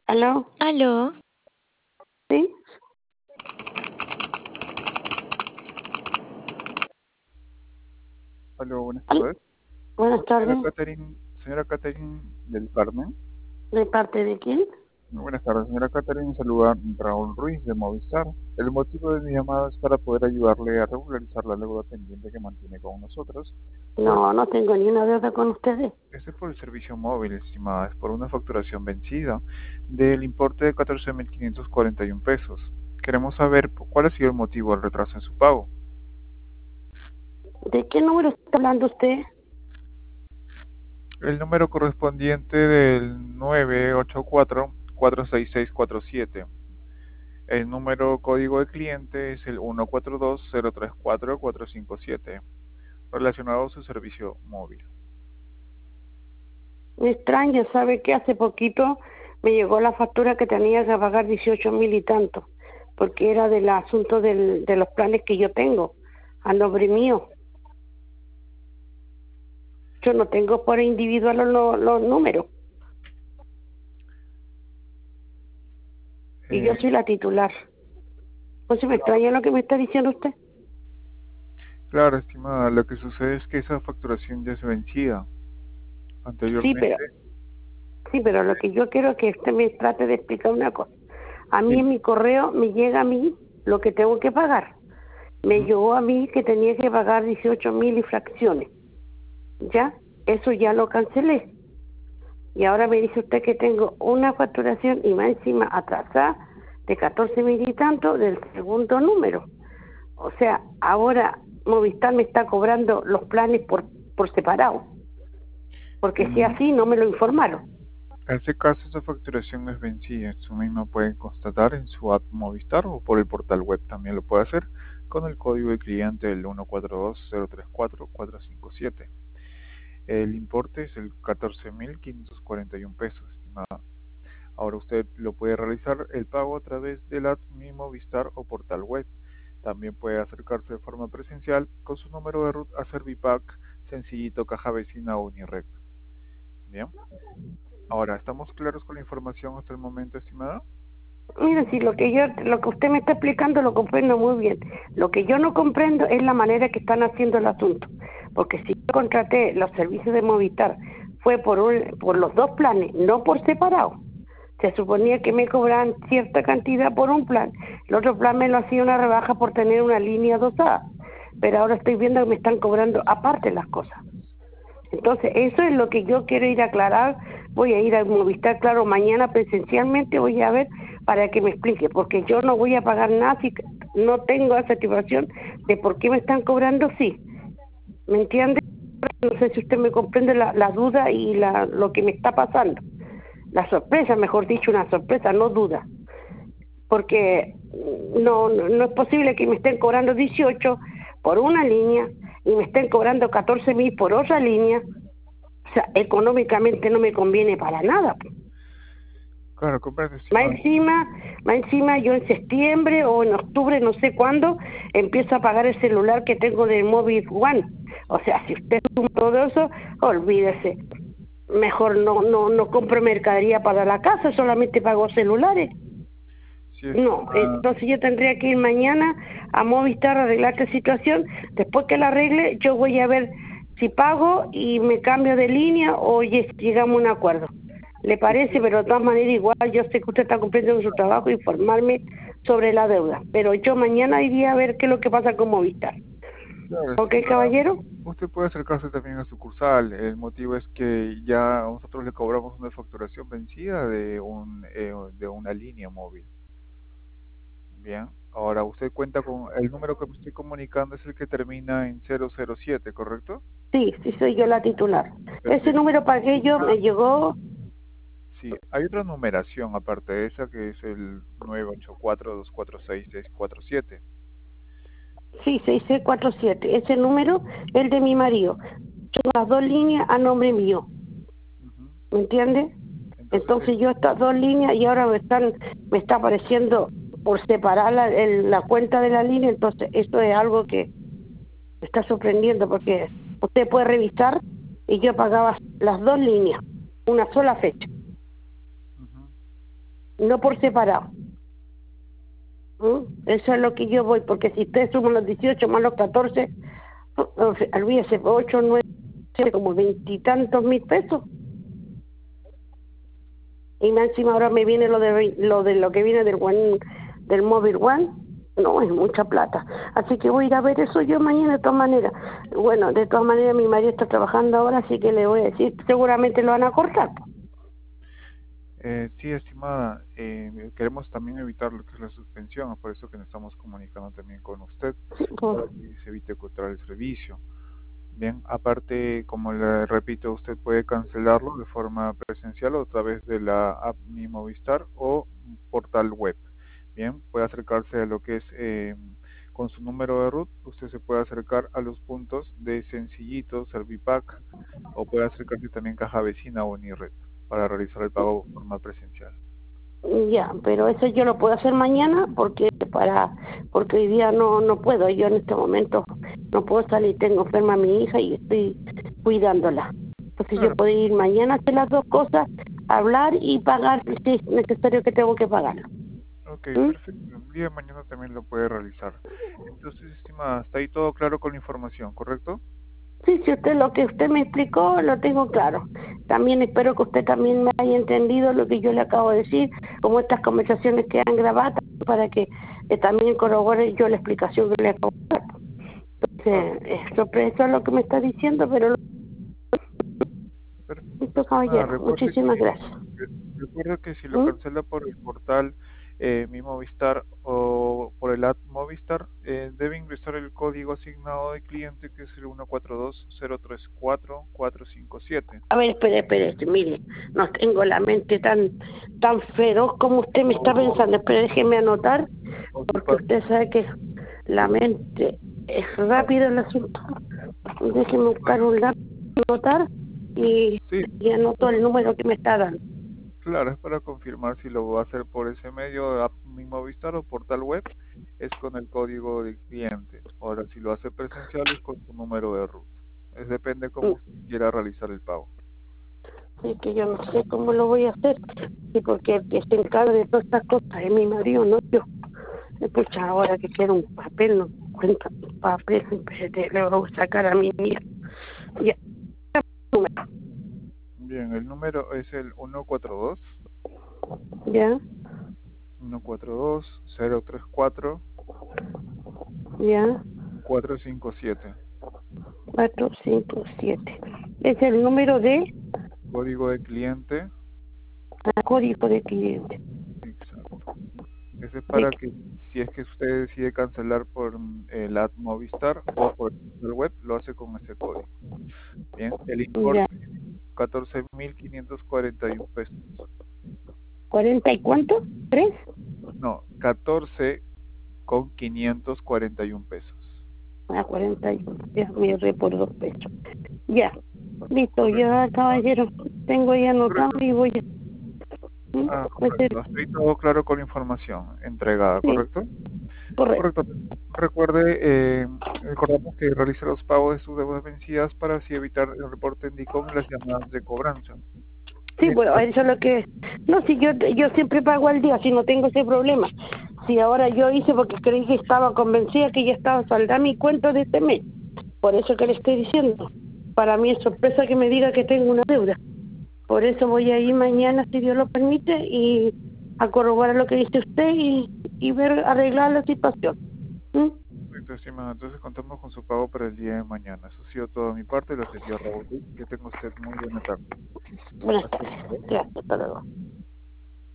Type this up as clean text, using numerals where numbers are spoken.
¿Aló? Aló, ¿Sí? Aló, buenas Al- tardes. Buenas tardes. Señora Catherine del Carmen. ¿De parte de quién? Muy buenas tardes, señora Catherine. Saluda Raúl Ruiz de Movistar. El motivo de mi llamada es para poder ayudarle a regularizar la deuda pendiente que mantiene con nosotros. No, no tengo ni una deuda con ustedes. Este es por el servicio móvil, estimada. Es por una facturación vencida del importe de 14.541 pesos. Queremos saber cuál ha sido el motivo del retraso en su pago. ¿De qué número está hablando usted? El número correspondiente del 984-46647. El número código de cliente es el 142-034-457, relacionado a su servicio móvil. Me extraña, ¿sabe qué? Hace poquito me llegó la factura que tenía que pagar 18.000 y tanto, porque era del asunto de los planes que yo tengo, a nombre mío. Yo no tengo por individual los números. Y yo soy la titular. Pues me extraña lo que me está diciendo usted. Claro, estimada, lo que sucede es que esa facturación ya es vencida. Sí, Anteriormente, pero lo que yo quiero es que usted me trate de explicar una cosa. A mí sí, en mi correo me llega a mí lo que tengo que pagar. Me llegó a mí que tenía que pagar 18.000 y fracciones. ¿Ya? Eso ya lo cancelé. Y ahora me dice usted que tengo una facturación y más encima atrasada de 14.000 y tanto del segundo número. O sea, ahora Movistar me está cobrando los planes por separado. Porque si en así no me lo informaron. este caso esa facturación es vencida. Su misma puede constatar en su app Movistar o por el portal web también lo puede hacer con el código de cliente del 142-034-457. El importe es el 14.541 pesos, estimada. Ahora usted lo puede realizar el pago a través de la Mi Movistar o portal web. También puede acercarse de forma presencial con su número de RUT a Servipack, Sencillito, Caja Vecina o Unirec. Bien. Ahora, ¿estamos claros con la información hasta el momento, estimada? Mira, si lo que usted me está explicando lo comprendo muy bien. Lo que yo no comprendo es la manera que están haciendo el asunto. Porque si yo contraté los servicios de Movistar, fue por los dos planes, no por separado. Se suponía que me cobraban cierta cantidad por un plan. El otro plan me lo hacía una rebaja por tener una línea dosada. Pero ahora estoy viendo que me están cobrando aparte las cosas. Entonces, eso es lo que yo quiero ir a aclarar. Voy a ir a Movistar, claro, mañana presencialmente voy a ver para que me explique, porque yo no voy a pagar nada si no tengo esa satisfacción de por qué me están cobrando, sí. ¿Me entiende? No sé si usted me comprende la duda y lo que me está pasando. La sorpresa, mejor dicho, una sorpresa, no duda. Porque no es posible que me estén cobrando 18 por una línea y me estén cobrando 14.000 por otra línea. O sea, económicamente no me conviene para nada. Claro, comprende, Más estimada. encima, más encima yo en septiembre o en octubre, no sé cuándo, empiezo a pagar el celular que tengo del Móvil One. O sea, si usted suma todo eso, olvídese. Mejor no compro mercadería para la casa, solamente pago celulares. Sí, No, estimada. entonces yo tendría que ir mañana a Movistar a arreglar esta situación. Después que la arregle, yo voy a ver si pago y me cambio de línea o llegamos a un acuerdo. ¿Le parece? Pero de todas maneras, igual yo sé que usted está cumpliendo con su trabajo, informarme sobre la deuda. Pero yo mañana iría a ver qué es lo que pasa con Movistar. Claro, ¿Ok, estimada. caballero? Usted puede acercarse también a sucursal. El motivo es que ya nosotros le cobramos una facturación vencida de una línea móvil. Bien. Ahora, usted cuenta con el número que me estoy comunicando es el que termina en 007, ¿correcto? Sí, soy yo la titular. Ese Perfecto. número pagué yo, me llegó. Sí, hay otra numeración aparte de esa que es el 984-246-647. Sí, 6647. Ese número es el de mi marido. Son las dos líneas a nombre mío. Ujú. ¿Me entiende? Entonces, Entonces yo estas dos líneas y ahora me está apareciendo por separar la cuenta de la línea, entonces esto es algo que me está sorprendiendo porque usted puede revisar y yo pagaba las dos líneas, una sola fecha. ujú. no por separado. Eso es lo que yo voy, porque si ustedes suman los 18 más los 14, olvídese, 8, 9, como 20 y tantos mil pesos. Y más encima ahora me viene lo de lo que viene del Móvil One. No, es mucha plata. Así que voy a ir a ver eso yo mañana de todas maneras. Bueno, de todas maneras mi marido está trabajando ahora, así que le voy a decir, seguramente lo van a cortar. Sí, estimada, queremos también evitar lo que es la suspensión, por eso que nos estamos comunicando también con usted, Sí, pues, para que se evite cortar el servicio. Bien, aparte, como le repito, usted puede cancelarlo de forma presencial o a través de la app Mi Movistar o portal web. Bien, puede acercarse a lo que es con su número de RUT, usted se puede acercar a los puntos de Sencillito, Servipack o puede acercarse también a Caja Vecina o Unired para realizar el pago de forma presencial. ya, pero eso yo lo puedo hacer mañana porque hoy día no puedo. Yo en este momento no puedo salir, tengo enferma a mi hija y estoy cuidándola. Entonces yo Claro. puedo ir mañana a hacer las dos cosas, hablar y pagar si es necesario que tengo que pagarlo. Ok, ¿Mm? perfecto. El día de mañana también lo puede realizar. Entonces, estimada, está ahí todo claro con la información, ¿correcto? Sí, si usted lo que usted me explicó lo tengo claro. También espero que usted también me haya entendido lo que yo le acabo de decir, como estas conversaciones quedan grabadas para que también corrobore yo la explicación que le acabo de dar. Ok, Eso es lo que me está diciendo, pero perfecto, listo, estimada. caballero, muchísimas gracias. Recuerde que si lo ¿Mm? cancela por el portal Mi Movistar o por el app Movistar, debe ingresar el código asignado de cliente que es el 142034457. A ver, espere, mire, no tengo la mente tan feroz como usted me está pensando. Espere, déjeme anotar, O si porque usted sabe que la mente es rápido el asunto. Déjeme buscar un lápiz, anotar y, sí, y anoto el número que me está dando. claro, es para confirmar si lo va a hacer por ese medio, app Mi Movistar o portal web, es con el código de cliente. Ahora, si lo hace presencial es con su número de RUT. Es depende cómo usted quiera realizar el pago. Sí, que yo no sé cómo lo voy a hacer, sí, porque el que se encarga de todas estas cosas es mi marido, no yo. Escucha, ahora que quiero un papel, no cuenta un papel, espérate, le voy a sacar a mi mía. Ya, Bien, el número es el ya, 142 ya, 457. 457. Es el número de Código de cliente. código de cliente. Exacto. Ese es De, para que si es que usted decide cancelar por el app Movistar o por el web, lo hace con ese código. Bien, el ya, importe 14.541 pesos. ¿40 y cuánto? ¿3? No, 14 con 541 pesos. 41, ya me ahorré por 2 pesos. Ya, listo, Correcto. ya caballero, tengo ya anotado Correcto. y voy a Ah, hacer, correcto. Estoy todo claro con la información entregada, sí, ¿correcto? correcto. Correcto. Recuerde, recordamos que realice los pagos de sus deudas vencidas para así evitar el reporte en DICOM y las llamadas de cobranza. Sí, Bien, bueno, eso es lo que... No, si yo siempre pago al día, si no tengo ese problema. Si ahora yo hice porque creí que estaba convencida que ya estaba saldada mi cuenta de este mes. Por eso que le estoy diciendo. Para mí es sorpresa que me diga que tengo una deuda. Por eso voy a ir mañana, si Dios lo permite, y a corroborar lo que dice usted y ver, arreglar la situación. ¿Mm? perfecto, estimado. Entonces contamos con su pago para el día de mañana. Eso ha sido todo de mi parte. Lo atendió Raúl. Que tenga usted muy buena tarde. Buenas Hasta tardes. luego. Gracias, hasta luego.